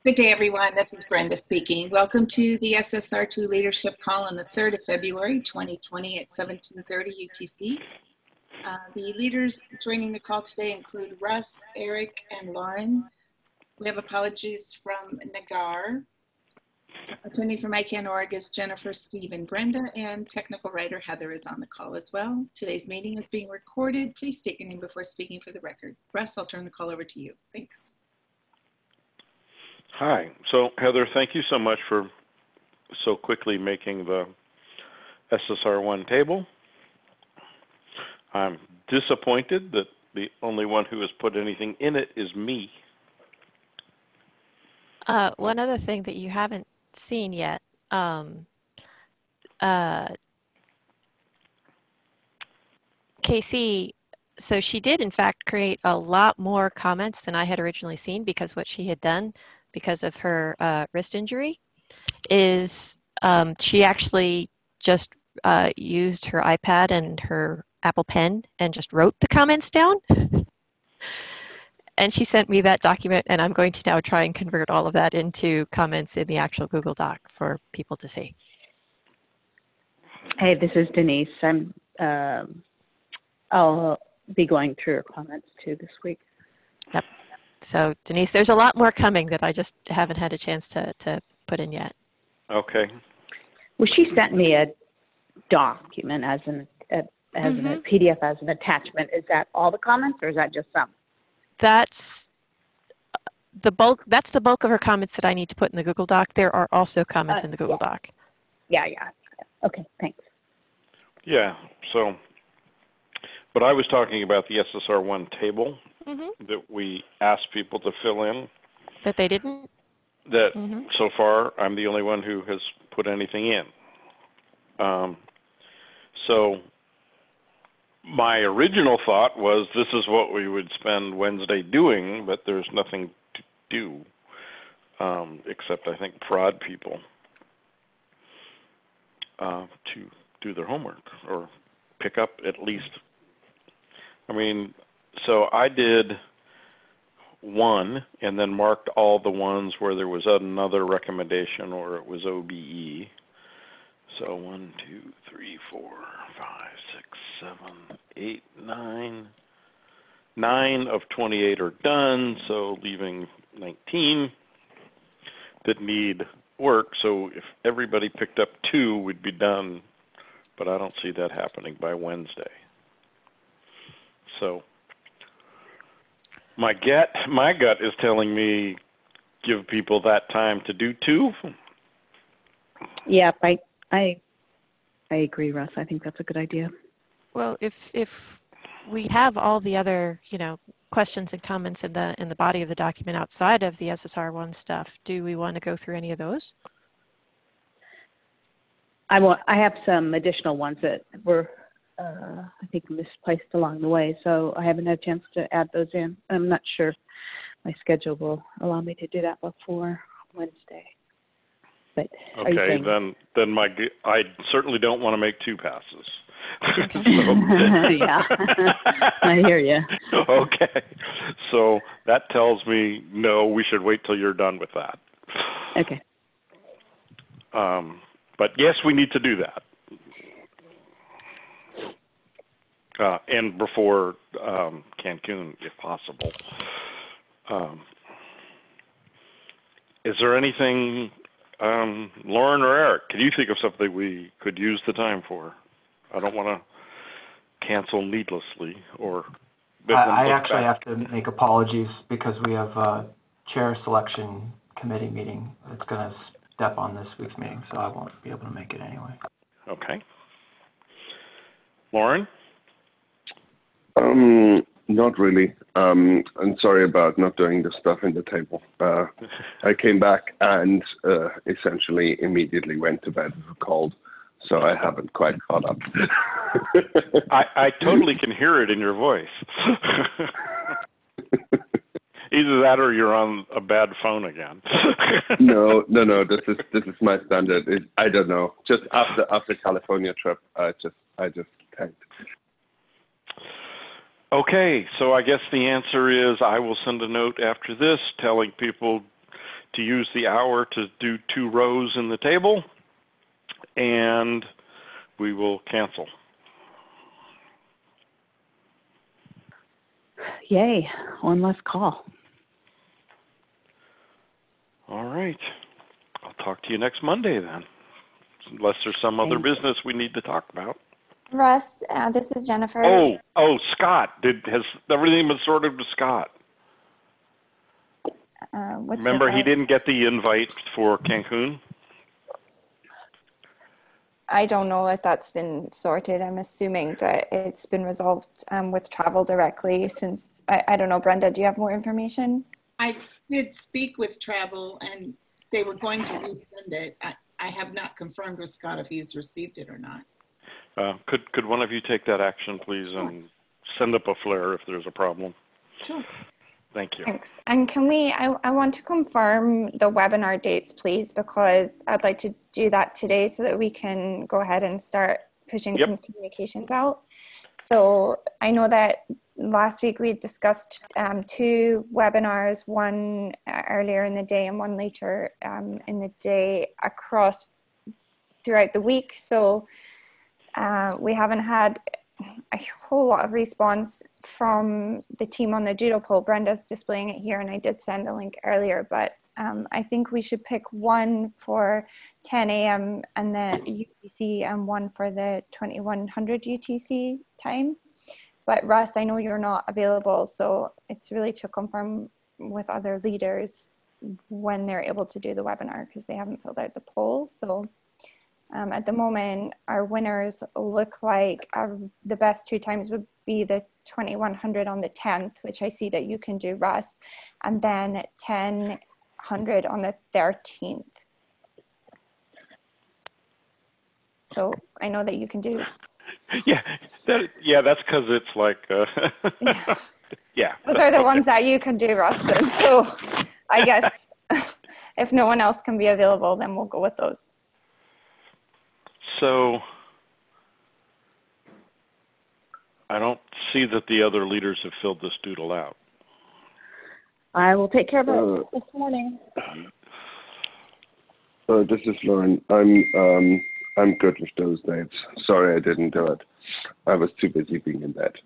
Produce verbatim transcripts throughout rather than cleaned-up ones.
Good day, everyone. This is Brenda speaking. Welcome to the S S R two Leadership Call on the third of February, twenty twenty at seventeen thirty U T C. Uh, the leaders joining the call today include Russ, Eric, and Lauren. We have apologies from Nagar. Attending from I CANN dot org is Jennifer, Steve, and Brenda, and technical writer Heather is on the call as well. Today's meeting is being recorded. Please state your name before speaking for the record. Russ, I'll turn the call over to you. Thanks. Hi. So, Heather, thank you so much for so quickly making the S S R one table. I'm disappointed that the only one who has put anything in it is me. Uh, one other thing that you haven't seen yet, um, uh, K C, so she did in fact create a lot more comments than I had originally seen, because what she had done because of her uh, wrist injury is um, she actually just uh, used her iPad and her Apple Pen and just wrote the comments down. And she sent me that document, and I'm going to now try and convert all of that into comments in the actual Google Doc for people to see. Hey, this is Denise. I'm, um, I'll be going through her comments too this week. Yep. So Denise, there's a lot more coming that I just haven't had a chance to, to put in yet. Okay. Well, she sent me a document as an a, as Mm-hmm. a P D F as an attachment. Is that all the comments, or is that just some? That's the bulk. That's the bulk of her comments that I need to put in the Google Doc. There are also comments Uh, in the Google yeah. Doc. Yeah, yeah. Okay, thanks. Yeah. So, but I was talking about the S S R one table Mm-hmm. that we asked people to fill in. That they didn't? That Mm-hmm. so far I'm the only one who has put anything in. Um, so my original thought was this is what we would spend Wednesday doing, but there's nothing to do um, except I think prod people uh, to do their homework or pick up at least. I mean, so I did one and then marked all the ones where there was another recommendation or it was O B E. So one, two, three, four, five, six, seven, eight, nine. Nine of twenty-eight are done, so leaving nineteen that need work. So if everybody picked up two, we'd be done, but I don't see that happening by Wednesday. So my gut, my gut is telling me give people that time to do two. Yeah, I I I agree, Russ. I think that's a good idea. Well, if if we have all the other, you know, questions and comments in the in the body of the document outside of the S S R one stuff, do we want to go through any of those? I want. I have some additional ones that were, uh, I think, misplaced along the way, so I haven't had a chance to add those in. I'm not sure my schedule will allow me to do that before Wednesday. But are you Okay, saying- then then my I certainly don't want to make two passes. Okay. Yeah, I hear you. Okay, so that tells me no, we should wait till you're done with that. Okay. Um, but yes, we need to do that, uh, and before um, Cancun, if possible. Um, is there anything, um, Lauren or Eric? Can you think of something we could use the time for? I don't want to cancel needlessly or. I, I actually back. have to make apologies because we have a chair selection committee meeting that's going to step on this week's meeting, so I won't be able to make it anyway. Okay. Lauren? Um, not really. Um, I'm sorry about not doing the stuff in the table. Uh, I came back and uh, essentially immediately went to bed with a cold. So I haven't quite caught up. I, I totally can hear it in your voice. Either that or you're on a bad phone again. no, no, no. This is this is my standard. It, I don't know. Just after after California trip, I just I just tanked. Okay, so I guess the answer is I will send a note after this telling people to use the hour to do two rows in the table, and we will cancel. Yay, one less call. All right. I'll talk to you next Monday then, unless there's some other Thank you. business we need to talk about. Russ, uh, this is Jennifer. Oh, oh, Scott, did has everything been sorted with Scott? Uh, with Remember, he regards- didn't get the invite for Cancun? I don't know if that's been sorted. I'm assuming that it's been resolved um, with travel directly since, I, I don't know, Brenda, do you have more information? I did speak with travel and they were going to resend it. I, I have not confirmed with Scott if he's received it or not. Uh, could could one of you take that action, please, and send up a flare if there's a problem? Sure. Thank you. Thanks. And can we, I, I want to confirm the webinar dates, please, because I'd like to do that today so that we can go ahead and start pushing Yep. some communications out. So I know that last week we discussed um, two webinars, one uh, earlier in the day and one later um, in the day across throughout the week. So uh, we haven't had a whole lot of response from the team on the doodle poll. Brenda's displaying it here and I did send a link earlier, but um, I think we should pick one for ten A M and then U T C and one for the twenty-one hundred U T C time. But Russ, I know you're not available, so it's really to confirm with other leaders when they're able to do the webinar because they haven't filled out the poll. So Um, at the moment, our winners look like uh, the best two times would be the twenty-one hundred on the tenth, which I see that you can do, Russ, and then ten hundred on the thirteenth. So I know that you can do. Yeah, that, yeah, that's because it's like, uh, Yeah. yeah. Those are the okay. ones that you can do, Russ. And so I guess if no one else can be available, then we'll go with those. So I don't see that the other leaders have filled this doodle out. I will take care of it Uh, this morning. Uh, this is Lauren. I'm um, I'm good with those dates. Sorry I didn't do it. I was too busy being in bed.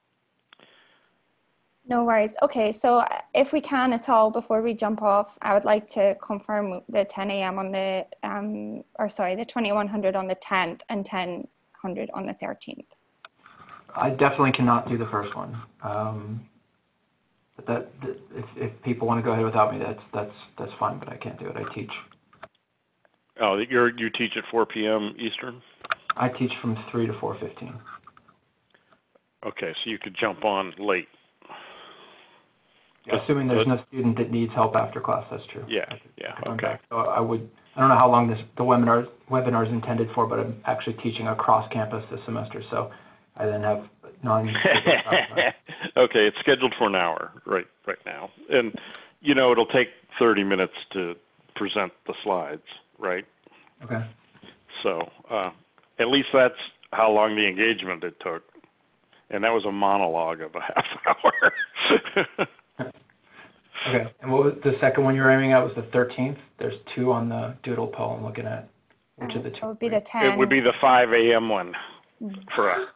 No worries. Okay, so if we can at all, before we jump off, I would like to confirm the ten A M on the, um, or sorry, the twenty-one hundred on the tenth and ten hundred on the thirteenth. I definitely cannot do the first one. Um, but that, that if, if people want to go ahead without me, that's that's that's fine. But I can't do it. I teach. Oh, you're, you teach at four P M Eastern? I teach from three to four fifteen. Okay, so you could jump on late. Assuming there's But- no student that needs help after class, that's true. Yeah, I could- yeah, I could come okay. back. So I would, I don't know how long this, the webinar, webinar is intended for, but I'm actually teaching across campus this semester, so I then have non. Okay, it's scheduled for an hour right right now. And, you know, it'll take thirty minutes to present the slides, right? Okay. So uh, at least that's how long the engagement it took. And that was a monologue of a half hour. Okay, and what was the second one you were aiming at was the thirteenth? There's two on the doodle poll I'm looking at. Which Uh, of the so two? it would be the ten. It would be the five A M one for us.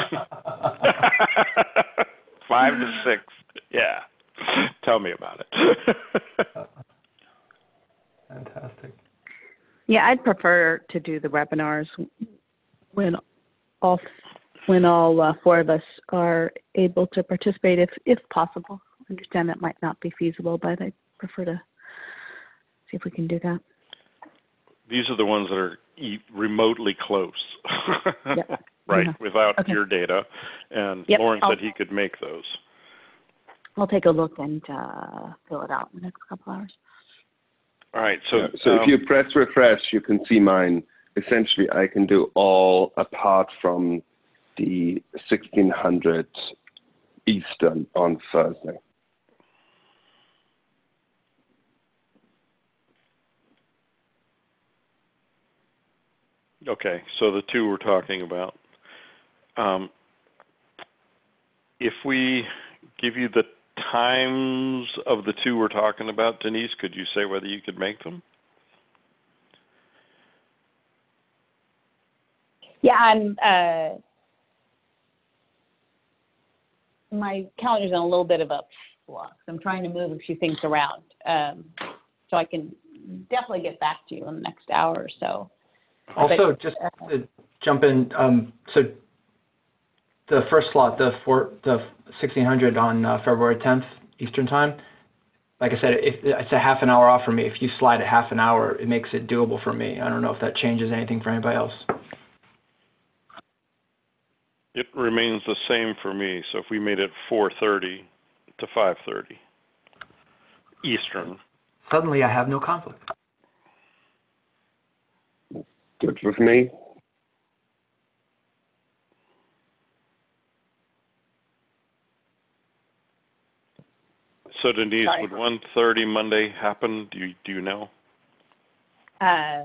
Five to six. Yeah. Tell me about it. Fantastic. Yeah, I'd prefer to do the webinars when all when all uh, four of us are able to participate, if if possible. I understand that might not be feasible, but I prefer to see if we can do that. These are the ones that are e- remotely close. Yep. Right, Yeah. without Okay. your data. And Yep, Lauren I'll- said he could make those. I'll take a look and uh, fill it out in the next couple hours. All right, so, Yeah, so um, if you press refresh, you can see mine. Essentially, I can do all apart from the sixteen hundred Eastern on Thursday. okay, so the two we're talking about. Um, if we give you the times of the two we're talking about, Denise, could you say whether you could make them? Yeah, I'm, uh, my calendar's in a little bit of a flux. I'm trying to move a few things around. Um, so I can definitely get back to you in the next hour or so. Also, But, just uh, to jump in, um, so the first slot, the four, the sixteen hundred on uh, February tenth Eastern time, like I said, if it's a half an hour off for me. If you slide it half an hour, it makes it doable for me. I don't know if that changes anything for anybody else. It remains the same for me. So if we made it four thirty to five thirty Eastern. Suddenly, I have no conflict. Good with me. So Denise, Sorry. would one thirty Monday happen? Do you do you know? uh,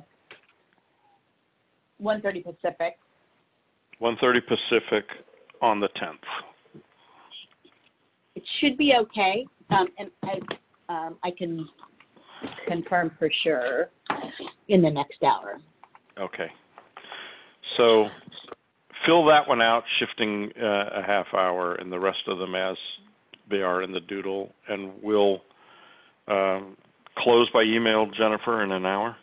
one thirty Pacific. one thirty Pacific on the tenth. It should be okay. Um, and I, um, I can confirm for sure in the next hour. Okay. So fill that one out, shifting uh, a half hour, and the rest of them as they are in the doodle, and we'll um, close by email, Jennifer, in an hour.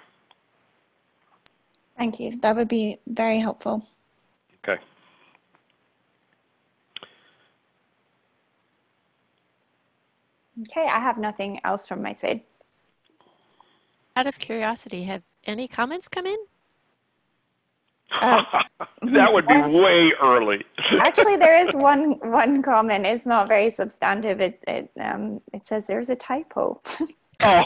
Thank you. That would be very helpful. Okay. Okay, I have nothing else from my side. Out of curiosity, have any comments come in? Uh, That would be way early. Actually, there is one one comment. It's not very substantive. It it um it says there's a typo. Oh.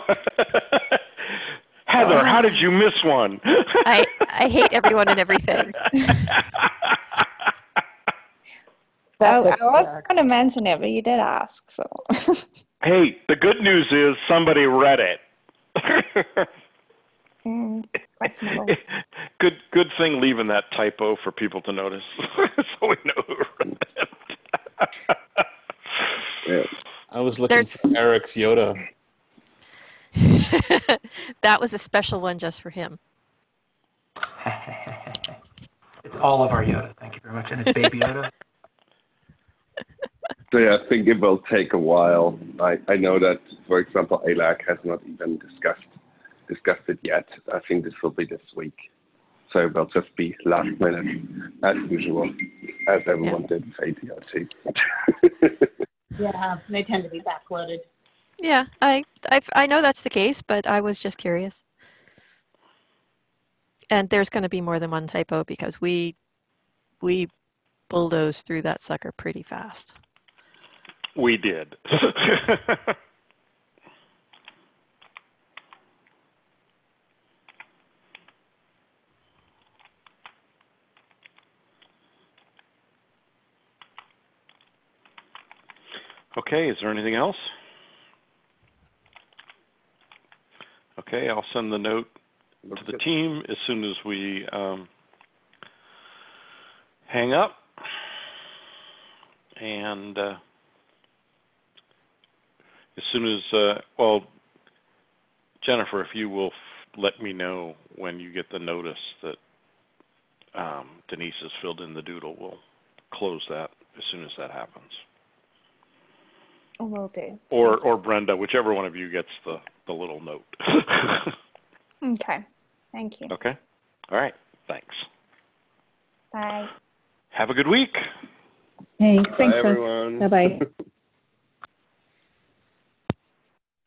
Heather, how did you miss one? I I hate everyone and everything. I, I That's was correct. going to mention it, but you did ask, so. Hey, the good news is somebody read it. mm, questionable. Good, good thing leaving that typo for people to notice, so we know who read it. Yeah. I was looking There's- for Eric's Yoda. That was a special one just for him. It's all of our Yoda. Thank you very much. And it's Baby Yoda. So yeah, I think it will take a while. I, I know that, for example, A L A C has not even discussed discussed it yet. I think this will be this week. So it will just be last minute, as usual, as everyone Yeah. did with A T O T. Yeah, they tend to be backloaded. Yeah, I I I know that's the case, but I was just curious. And there's going to be more than one typo because we we bulldoze through that sucker pretty fast. We did. Okay, is there anything else? Okay, I'll send the note to the team as soon as we um, hang up. And uh, as soon as, uh, well, Jennifer, if you will f let me know when you get the notice that um, Denise has filled in the doodle, we'll close that as soon as that happens. Will do. Or, or Brenda, whichever one of you gets the, the little note. Okay. Thank you. Okay? All right. Thanks. Bye. Have a good week. Hey, Bye, thanks. everyone. Bye bye.